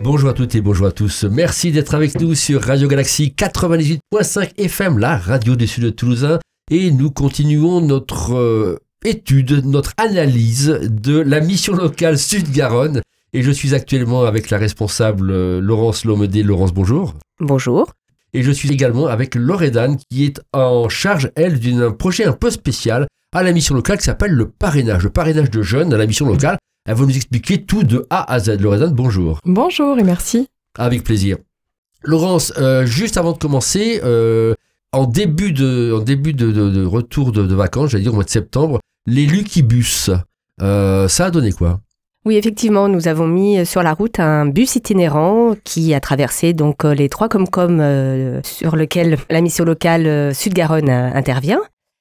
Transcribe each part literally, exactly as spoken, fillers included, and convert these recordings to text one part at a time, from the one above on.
Bonjour à toutes et bonjour à tous. Merci d'être avec nous sur Radio Galaxie quatre-vingt-dix-huit virgule cinq F M, la radio du Sud toulousain. Et nous continuons notre euh, étude, notre analyse de la mission locale Sud-Garonne. Et je suis actuellement avec la responsable euh, Laurence Lomedé. Laurence, bonjour. Bonjour. Et je suis également avec Loredane qui est en charge, elle, d'un projet un peu spécial à la mission locale qui s'appelle le parrainage. Le parrainage de jeunes à la mission locale. Elle va nous expliquer tout de A à Z. Loredane, bonjour. Bonjour et merci. Avec plaisir. Laurence, euh, juste avant de commencer, euh, en début de, en début de, de, de retour de, de vacances, j'allais dire au mois de septembre, les Lucky-Bus, euh, ça a donné quoi ? Oui, effectivement, nous avons mis sur la route un bus itinérant qui a traversé donc les trois Comcom euh, sur lesquels la mission locale euh, Sud-Garonne euh, intervient.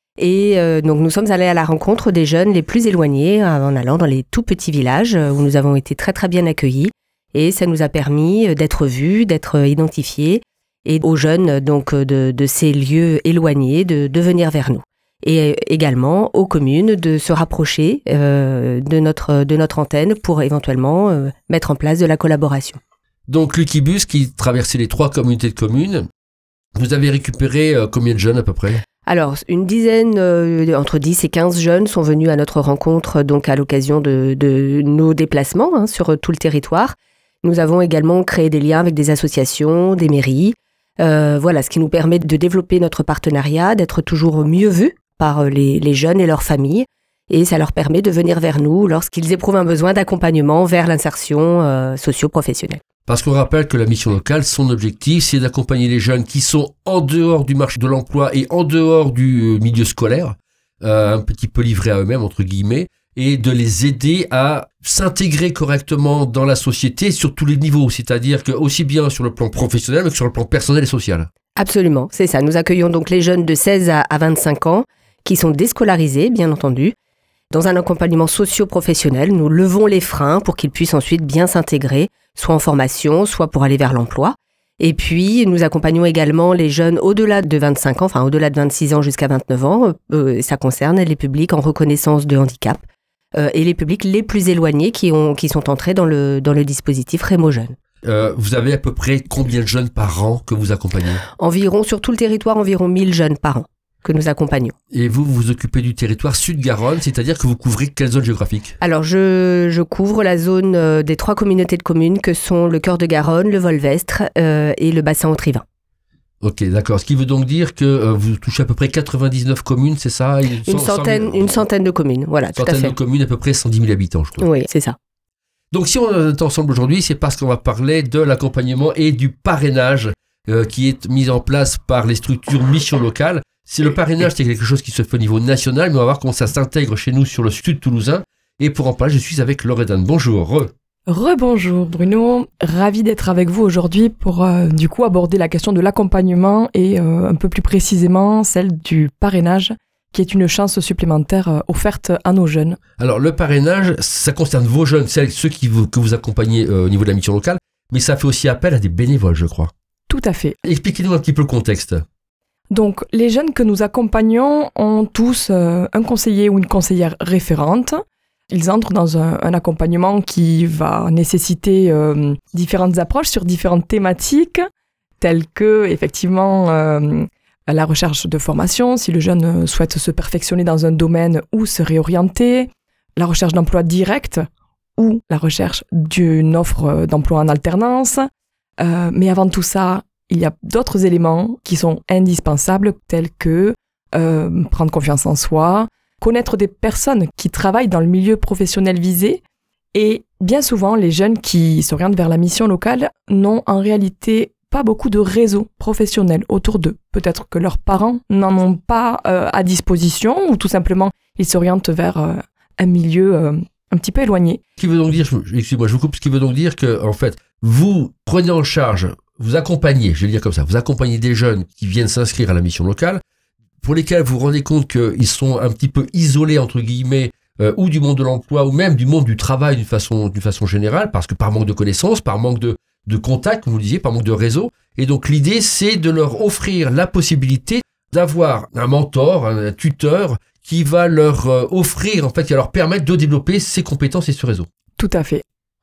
Et euh, donc nous sommes allés à la rencontre des jeunes les plus éloignés en allant dans les tout petits villages où nous avons été très très bien accueillis et ça nous a permis d'être vus, d'être identifiés et aux jeunes donc de, de ces lieux éloignés de, de venir vers nous. Et également aux communes de se rapprocher euh, de, notre, de notre antenne pour éventuellement euh, mettre en place de la collaboration. Donc Lucky-Bus qui traversait les trois communautés de communes, vous avez récupéré euh, combien de jeunes à peu près ? Alors, une dizaine, euh, entre dix et quinze jeunes sont venus à notre rencontre donc à l'occasion de, de nos déplacements hein, sur tout le territoire. Nous avons également créé des liens avec des associations, des mairies. Euh, voilà, ce qui nous permet de développer notre partenariat, d'être toujours mieux vus par les, les jeunes et leurs familles. Et ça leur permet de venir vers nous lorsqu'ils éprouvent un besoin d'accompagnement vers l'insertion euh, socio-professionnelle. Parce qu'on rappelle que la mission locale, son objectif, c'est d'accompagner les jeunes qui sont en dehors du marché de l'emploi et en dehors du milieu scolaire, euh, un petit peu livrés à eux-mêmes, entre guillemets, et de les aider à s'intégrer correctement dans la société sur tous les niveaux, c'est-à-dire que aussi bien sur le plan professionnel, mais que sur le plan personnel et social. Absolument, c'est ça. Nous accueillons donc les jeunes de seize à vingt-cinq ans, qui sont déscolarisés, bien entendu. Dans un accompagnement socio-professionnel, nous levons les freins pour qu'ils puissent ensuite bien s'intégrer, soit en formation, soit pour aller vers l'emploi. Et puis, nous accompagnons également les jeunes au-delà de vingt-cinq ans, enfin au-delà de vingt-six ans jusqu'à vingt-neuf ans. Euh, ça concerne les publics en reconnaissance de handicap euh, et les publics les plus éloignés qui, ont, qui sont entrés dans le, dans le dispositif Rémo Jeunes. Euh, vous avez à peu près combien de jeunes par an que vous accompagnez ? Environ, sur tout le territoire, environ mille jeunes par an que nous accompagnons. Et vous, vous vous occupez du territoire Sud-Garonne, c'est-à-dire que vous couvrez quelle zone géographique ? Alors, je, je couvre la zone euh, des trois communautés de communes que sont le Cœur de Garonne, le Volvestre euh, et le bassin Autrivin. Ok, d'accord. Ce qui veut donc dire que euh, vous touchez à peu près quatre-vingt-dix-neuf communes, c'est ça ? Une, une, centaine, une centaine de communes, voilà, tout à fait. Une centaine de communes, à peu près cent dix mille habitants, je crois. Oui, c'est ça. Donc, si on est ensemble aujourd'hui, c'est parce qu'on va parler de l'accompagnement et du parrainage euh, qui est mis en place par les structures mission locales. C'est le parrainage, c'est quelque chose qui se fait au niveau national, mais on va voir comment ça s'intègre chez nous sur le sud toulousain. Et pour en parler, je suis avec Loredane. Bonjour. Re. Rebonjour Bruno, ravi d'être avec vous aujourd'hui pour euh, du coup aborder la question de l'accompagnement et euh, un peu plus précisément celle du parrainage, qui est une chance supplémentaire euh, offerte à nos jeunes. Alors le parrainage, ça concerne vos jeunes, celles, ceux qui vous, que vous accompagnez euh, au niveau de la mission locale, mais ça fait aussi appel à des bénévoles, je crois. Tout à fait. Expliquez-nous un petit peu le contexte. Donc, les jeunes que nous accompagnons ont tous euh, un conseiller ou une conseillère référente. Ils entrent dans un, un accompagnement qui va nécessiter euh, différentes approches sur différentes thématiques, telles que, effectivement, euh, la recherche de formation, si le jeune souhaite se perfectionner dans un domaine ou se réorienter, la recherche d'emploi direct ou la recherche d'une offre d'emploi en alternance. Euh, mais avant tout ça, il y a d'autres éléments qui sont indispensables, tels que euh, prendre confiance en soi, connaître des personnes qui travaillent dans le milieu professionnel visé. Et bien souvent, les jeunes qui s'orientent vers la mission locale n'ont en réalité pas beaucoup de réseaux professionnels autour d'eux. Peut-être que leurs parents n'en ont pas euh, à disposition, ou tout simplement, ils s'orientent vers euh, un milieu euh, un petit peu éloigné. Ce qui veut donc dire, excusez-moi, je vous coupe, ce qui veut donc dire que, en fait, vous prenez en charge, vous accompagnez, je vais le dire comme ça, vous accompagnez des jeunes qui viennent s'inscrire à la mission locale, pour lesquels vous vous rendez compte qu'ils sont un petit peu isolés, entre guillemets, euh, ou du monde de l'emploi, ou même du monde du travail d'une façon, d'une façon générale, parce que par manque de connaissances, par manque de, de contact, comme vous le disiez, par manque de réseau. Et donc l'idée, c'est de leur offrir la possibilité d'avoir un mentor, un tuteur, qui va leur euh, offrir, en fait, qui va leur permettre de développer ces compétences et ce réseau. Tout à fait.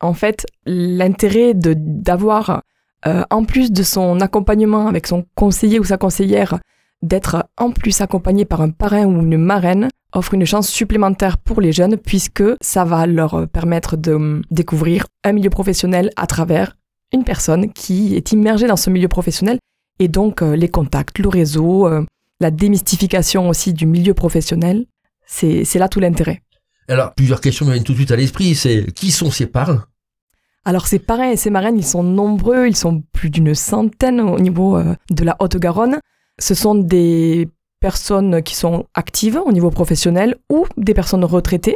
En fait, l'intérêt de, d'avoir, euh, en plus de son accompagnement avec son conseiller ou sa conseillère, d'être en plus accompagné par un parrain ou une marraine, offre une chance supplémentaire pour les jeunes puisque ça va leur permettre de découvrir un milieu professionnel à travers une personne qui est immergée dans ce milieu professionnel et donc euh, les contacts, le réseau, euh, la démystification aussi du milieu professionnel, c'est, c'est là tout l'intérêt. Alors, plusieurs questions me viennent tout de suite à l'esprit, c'est qui sont ces parrains ? Alors ces parrains et ces marraines, ils sont nombreux, ils sont plus d'une centaine au niveau euh, de la Haute-Garonne. Ce sont des personnes qui sont actives au niveau professionnel ou des personnes retraitées.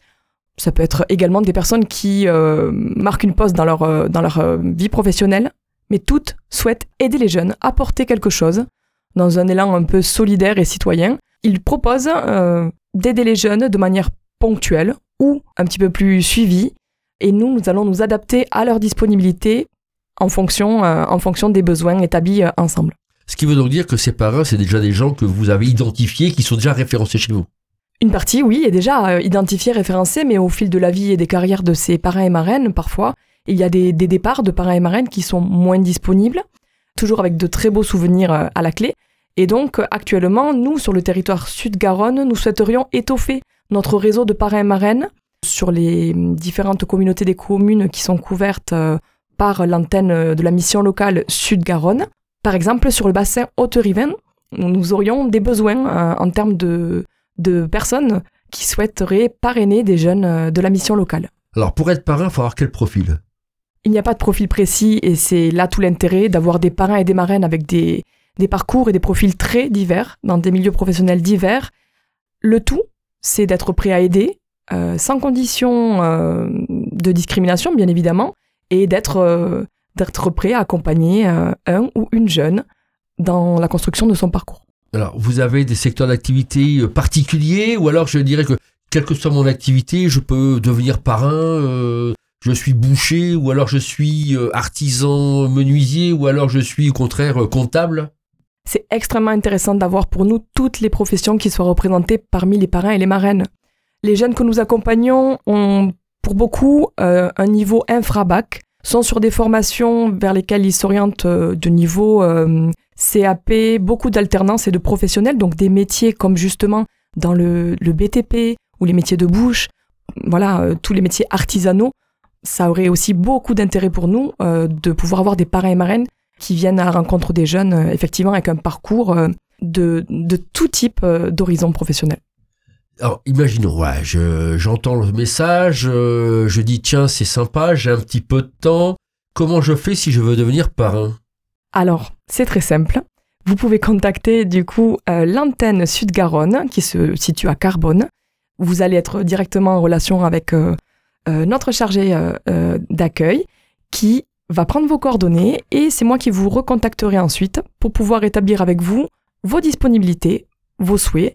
Ça peut être également des personnes qui euh, marquent une pause dans leur, euh, dans leur euh, vie professionnelle, mais toutes souhaitent aider les jeunes, apporter quelque chose dans un élan un peu solidaire et citoyen. Ils proposent euh, d'aider les jeunes de manière ponctuelle ou un petit peu plus suivie, et nous, nous allons nous adapter à leur disponibilité en fonction, euh, en fonction des besoins établis euh, ensemble. Ce qui veut donc dire que ces parrains, c'est déjà des gens que vous avez identifiés, qui sont déjà référencés chez vous. Une partie, oui, est déjà euh, identifiée, référencée, mais au fil de la vie et des carrières de ces parrains et marraines, parfois, il y a des, des départs de parrains et marraines qui sont moins disponibles, toujours avec de très beaux souvenirs euh, à la clé. Et donc, euh, actuellement, nous, sur le territoire Sud-Garonne, nous souhaiterions étoffer notre réseau de parrains et marraines sur les différentes communautés des communes qui sont couvertes euh, par l'antenne de la mission locale Sud-Garonne. Par exemple, sur le bassin Haute-Rivin, nous aurions des besoins euh, en termes de, de personnes qui souhaiteraient parrainer des jeunes euh, de la mission locale. Alors, pour être parrain, il faut avoir quel profil ? Il n'y a pas de profil précis et c'est là tout l'intérêt d'avoir des parrains et des marraines avec des, des parcours et des profils très divers, dans des milieux professionnels divers. Le tout, c'est d'être prêt à aider, euh, sans condition euh, de discrimination, bien évidemment, et d'être... Euh, d'être prêt à accompagner euh, un ou une jeune dans la construction de son parcours. Alors, vous avez des secteurs d'activité particuliers, ou alors je dirais que, quelle que soit mon activité, je peux devenir parrain, euh, je suis boucher, ou alors je suis euh, artisan menuisier, ou alors je suis au contraire euh, comptable. C'est extrêmement intéressant d'avoir pour nous toutes les professions qui soient représentées parmi les parrains et les marraines. Les jeunes que nous accompagnons ont pour beaucoup euh, un niveau infra-bac, sont sur des formations vers lesquelles ils s'orientent de niveau euh, C A P, beaucoup d'alternance et de professionnels, donc des métiers comme justement dans le, le B T P ou les métiers de bouche, voilà, euh, tous les métiers artisanaux. Ça aurait aussi beaucoup d'intérêt pour nous euh, de pouvoir avoir des parrains et marraines qui viennent à la rencontre des jeunes, euh, effectivement avec un parcours euh, de, de tout type euh, d'horizon professionnel. Alors, imaginons, ouais, je, j'entends le message, euh, je dis tiens, c'est sympa, j'ai un petit peu de temps. Comment je fais si je veux devenir parrain ? Alors, c'est très simple. Vous pouvez contacter du coup euh, l'antenne Sud-Garonne qui se situe à Carbonne. Vous allez être directement en relation avec euh, euh, notre chargé euh, euh, d'accueil qui va prendre vos coordonnées et c'est moi qui vous recontacterai ensuite pour pouvoir établir avec vous vos disponibilités, vos souhaits,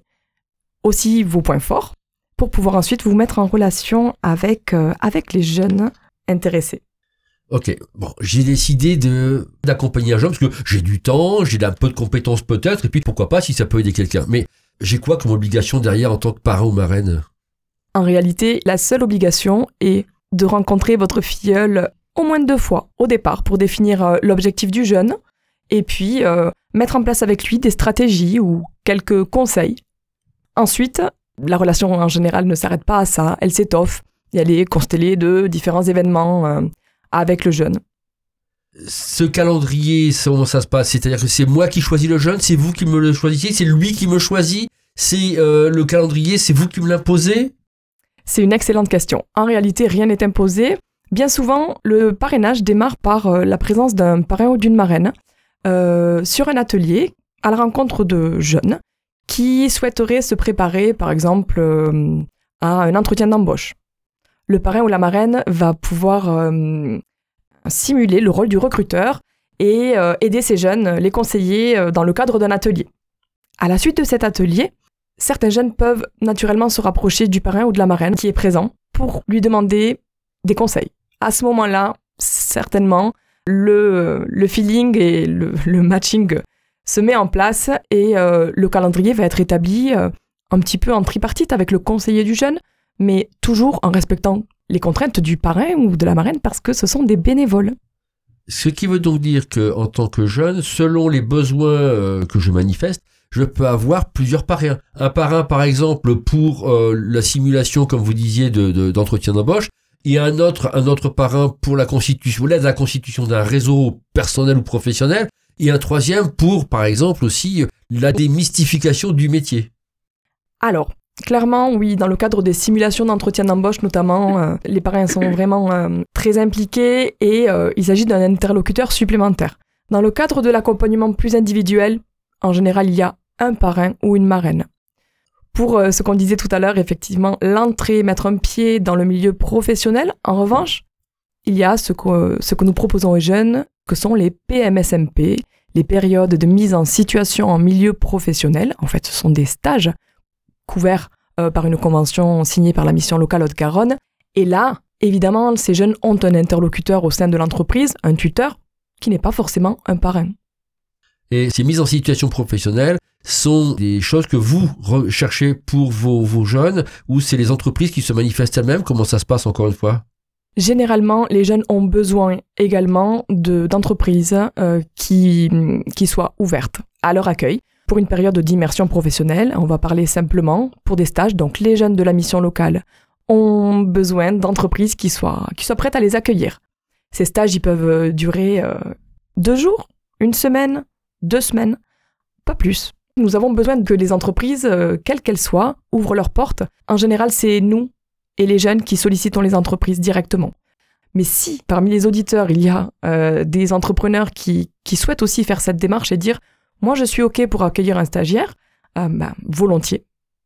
aussi vos points forts, pour pouvoir ensuite vous mettre en relation avec, euh, avec les jeunes intéressés. Ok, bon, j'ai décidé de d'accompagner un jeune parce que j'ai du temps, j'ai un peu de compétences peut-être, et puis pourquoi pas si ça peut aider quelqu'un. Mais j'ai quoi comme obligation derrière en tant que parrain ou marraine ? En réalité, la seule obligation est de rencontrer votre filleul au moins deux fois au départ pour définir euh, l'objectif du jeune, et puis euh, mettre en place avec lui des stratégies ou quelques conseils. Ensuite, la relation en général ne s'arrête pas à ça, elle s'étoffe et elle est constellée de différents événements euh, avec le jeune. Ce calendrier, comment ça se passe ? C'est-à-dire que c'est moi qui choisis le jeune, c'est vous qui me le choisissez, c'est lui qui me choisit, c'est euh, le calendrier, c'est vous qui me l'imposez ? C'est une excellente question. En réalité, rien n'est imposé. Bien souvent, le parrainage démarre par euh, la présence d'un parrain ou d'une marraine euh, sur un atelier à la rencontre de jeunes qui souhaiteraient se préparer, par exemple, euh, à un entretien d'embauche. Le parrain ou la marraine va pouvoir euh, simuler le rôle du recruteur et euh, aider ces jeunes, les conseiller euh, dans le cadre d'un atelier. À la suite de cet atelier, certains jeunes peuvent naturellement se rapprocher du parrain ou de la marraine qui est présent pour lui demander des conseils. À ce moment-là, certainement, le, le feeling et le, le matching se met en place et euh, le calendrier va être établi euh, un petit peu en tripartite avec le conseiller du jeune, mais toujours en respectant les contraintes du parrain ou de la marraine parce que ce sont des bénévoles. Ce qui veut donc dire qu'en tant que jeune, selon les besoins euh, que je manifeste, je peux avoir plusieurs parrains. Un parrain, par exemple, pour euh, la simulation, comme vous disiez, de, de, d'entretien d'embauche, et un autre, un autre parrain pour la constitution, l'aide à la constitution d'un réseau personnel ou professionnel, et un troisième pour, par exemple, aussi la démystification du métier. Alors, clairement, oui, dans le cadre des simulations d'entretien d'embauche notamment, euh, les parrains sont vraiment euh, très impliqués et euh, il s'agit d'un interlocuteur supplémentaire. Dans le cadre de l'accompagnement plus individuel, en général, il y a un parrain ou une marraine. Pour euh, ce qu'on disait tout à l'heure, effectivement, l'entrée, mettre un pied dans le milieu professionnel, en revanche, il y a ce que, ce que nous proposons aux jeunes, que sont les P M S M P, les périodes de mise en situation en milieu professionnel. En fait, ce sont des stages couverts euh, par une convention signée par la mission locale Haute-Garonne. Et là, évidemment, ces jeunes ont un interlocuteur au sein de l'entreprise, un tuteur, qui n'est pas forcément un parrain. Et ces mises en situation professionnelle sont des choses que vous recherchez pour vos, vos jeunes, ou c'est les entreprises qui se manifestent elles-mêmes? Comment ça se passe encore une fois? Généralement, les jeunes ont besoin également de, d'entreprises euh, qui, qui soient ouvertes à leur accueil pour une période d'immersion professionnelle. On va parler simplement pour des stages. Donc, les jeunes de la mission locale ont besoin d'entreprises qui soient, qui soient prêtes à les accueillir. Ces stages, ils peuvent durer euh, deux jours, une semaine, deux semaines, pas plus. Nous avons besoin que les entreprises, euh, quelles qu'elles soient, ouvrent leurs portes. En général, c'est nous et les jeunes qui sollicitons les entreprises directement. Mais si, parmi les auditeurs, il y a euh, des entrepreneurs qui, qui souhaitent aussi faire cette démarche et dire « moi, je suis OK pour accueillir un stagiaire euh, », bah, volontiers.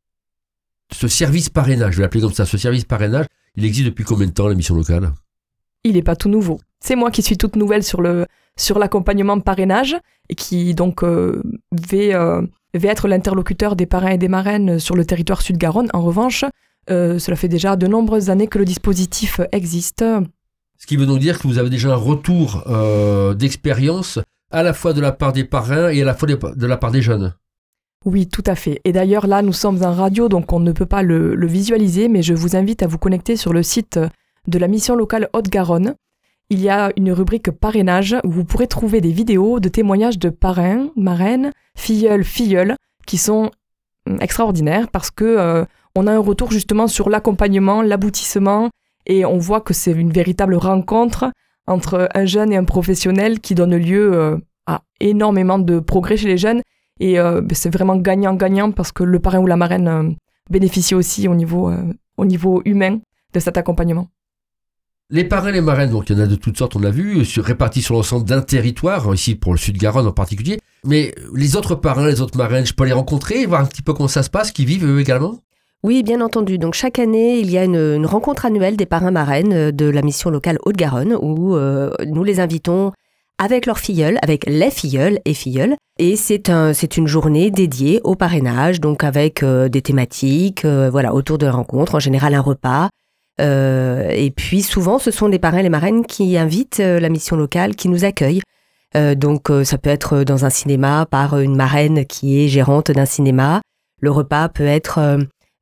Ce service parrainage, je vais l'appeler comme ça, ce service parrainage, il existe depuis combien de temps, la mission locale? Il n'est pas tout nouveau. C'est moi qui suis toute nouvelle sur, le, sur l'accompagnement parrainage et qui donc euh, vais, euh, vais être l'interlocuteur des parrains et des marraines sur le territoire Sud-Garonne. En revanche, euh, cela fait déjà de nombreuses années que le dispositif existe. Ce qui veut donc dire que vous avez déjà un retour euh, d'expérience à la fois de la part des parrains et à la fois de la part des jeunes. Oui, tout à fait. Et d'ailleurs, là, nous sommes en radio, donc on ne peut pas le, le visualiser, mais je vous invite à vous connecter sur le site de la mission locale Haute-Garonne. Il y a une rubrique parrainage où vous pourrez trouver des vidéos de témoignages de parrains, marraines, filleuls, filleuls, qui sont extraordinaires parce que euh, on a un retour justement sur l'accompagnement, l'aboutissement, et on voit que c'est une véritable rencontre entre un jeune et un professionnel qui donne lieu euh, à énormément de progrès chez les jeunes. Et euh, c'est vraiment gagnant-gagnant parce que le parrain ou la marraine euh, bénéficie aussi au niveau, euh, au niveau humain de cet accompagnement. Les parrains et les marraines, donc il y en a de toutes sortes, on l'a vu, sur, répartis sur l'ensemble d'un territoire, ici pour le Sud-Garonne en particulier. Mais les autres parrains, les autres marraines, je peux les rencontrer, voir un petit peu comment ça se passe, qui vivent eux également? Oui, bien entendu. Donc chaque année, il y a une, une rencontre annuelle des parrains-marraines de la mission locale Haute-Garonne où euh, nous les invitons avec leurs filleuls, avec les filleuls et filleuls. Et c'est, un, c'est une journée dédiée au parrainage, donc avec euh, des thématiques euh, voilà, autour de la rencontre, en général un repas. Euh, et puis souvent, ce sont les parrains et les marraines qui invitent euh, la mission locale, qui nous accueillent. Euh, donc euh, ça peut être dans un cinéma par une marraine qui est gérante d'un cinéma. Le repas peut être euh,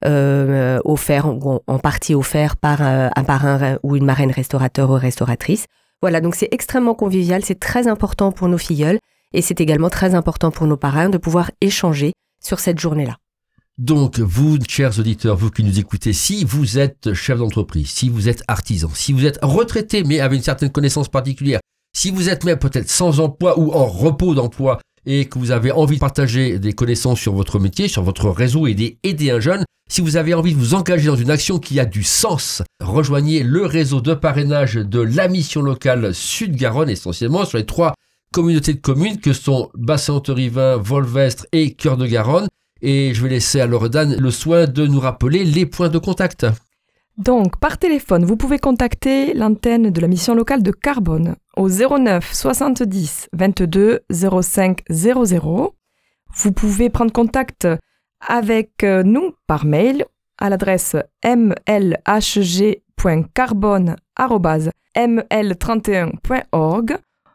euh, offert, ou en partie offert par euh, un parrain ou une marraine restaurateur ou restauratrice. Voilà, donc c'est extrêmement convivial, c'est très important pour nos filleuls et c'est également très important pour nos parrains de pouvoir échanger sur cette journée-là. Donc, vous, chers auditeurs, vous qui nous écoutez, si vous êtes chef d'entreprise, si vous êtes artisan, si vous êtes retraité mais avec une certaine connaissance particulière, si vous êtes même peut-être sans emploi ou en repos d'emploi et que vous avez envie de partager des connaissances sur votre métier, sur votre réseau et aider, aider un jeune, si vous avez envie de vous engager dans une action qui a du sens, rejoignez le réseau de parrainage de la mission locale Sud-Garonne, essentiellement sur les trois communautés de communes que sont Bassin-Haute-Rivin, Volvestre et Cœur de Garonne. Et je vais laisser à Loredane le soin de nous rappeler les points de contact. Donc, par téléphone, vous pouvez contacter l'antenne de la mission locale de Carbone au zéro neuf soixante-dix vingt-deux zéro cinq zéro zéro. Vous pouvez prendre contact avec nous par mail à l'adresse m l h g point carbone arobase m l trente et un point org.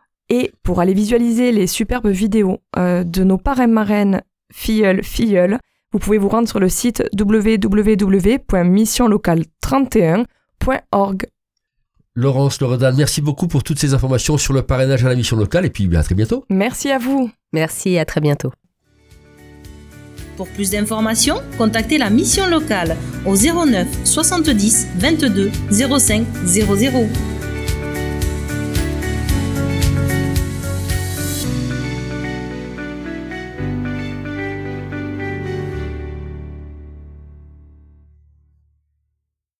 Et pour aller visualiser les superbes vidéos euh, de nos parrains-marraines filleuls, filleuls, vous pouvez vous rendre sur le site w w w point mission locale trente et un point org. Laurence Loredan, merci beaucoup pour toutes ces informations sur le parrainage à la mission locale et puis à très bientôt. Merci à vous. Merci, à très bientôt. Pour plus d'informations, contactez la mission locale au zéro neuf soixante-dix vingt-deux zéro cinq zéro zéro.